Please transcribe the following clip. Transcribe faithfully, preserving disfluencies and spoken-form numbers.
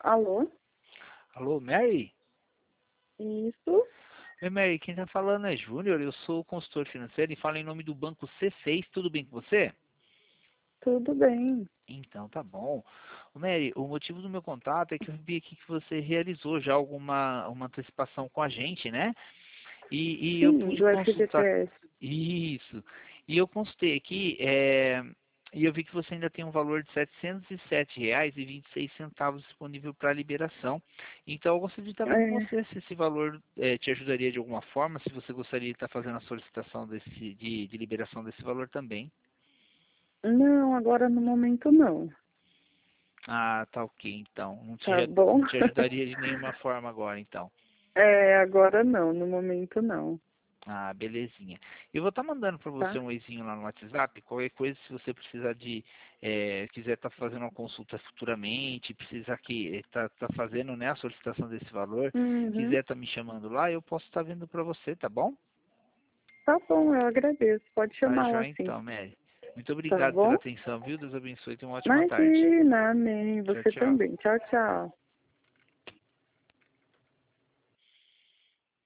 Alô? Alô, Mary? Isso? Oi, Mary, quem tá falando é Júnior, eu sou consultor financeiro e falo em nome do Banco C seis, tudo bem com você? Tudo bem. Então, tá bom. Ô, Mary, o motivo do meu contato é que eu vi aqui que você realizou já alguma uma antecipação com a gente, né? E, e eu Sim, pude do consultar. F G T S. Isso. E eu consultei aqui, é, e eu vi que você ainda tem um valor de setecentos e sete reais e vinte e seis centavos disponível para liberação. Então, eu gostaria de estar vendo com É, você se esse valor é, te ajudaria de alguma forma, se você gostaria de estar fazendo a solicitação desse, de, de liberação desse valor também. não, agora no momento não. Ah, tá ok, então. Não te, Tá bom? não te ajudaria de nenhuma forma agora, então. É, agora não, no momento não. Ah, belezinha. Eu vou estar mandando para você Tá? um oizinho lá no WhatsApp. Qualquer coisa, se você precisar de, eh, quiser estar fazendo uma consulta futuramente, precisar que tá, tá fazendo, né, a solicitação desse valor, Uhum. quiser estar me chamando lá, eu posso estar vindo para você, tá bom? Tá bom, eu agradeço. Pode Tá chamar lá joia sim. então, Mary. Muito Tá obrigado pela bom? atenção, viu? Deus abençoe e tenha uma ótima tarde. Imagina, amém. Tchau, Você tchau. também. Tchau, tchau.